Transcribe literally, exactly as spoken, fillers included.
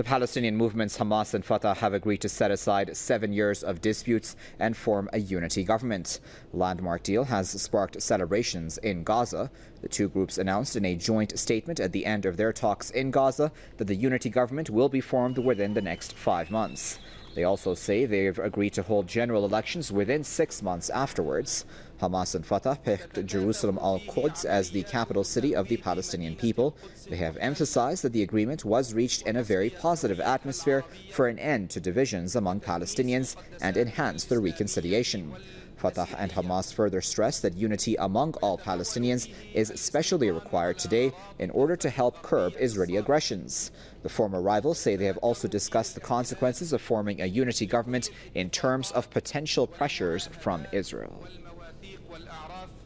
The Palestinian movements Hamas and Fatah have agreed to set aside seven years of disputes and form a unity government. Landmark deal has sparked celebrations in Gaza. The two groups announced in a joint statement at the end of their talks in Gaza that the unity government will be formed within the next five months. They also say they've agreed to hold general elections within six months afterwards. Hamas and Fatah picked Jerusalem al-Quds as the capital city of the Palestinian people. They have emphasized that the agreement was reached in a very positive atmosphere for an end to divisions among Palestinians and enhance their reconciliation. Fatah and Hamas further stressed that unity among all Palestinians is especially required today in order to help curb Israeli aggressions. The former rivals say they have also discussed the consequences of forming a unity government in terms of potential pressures from Israel.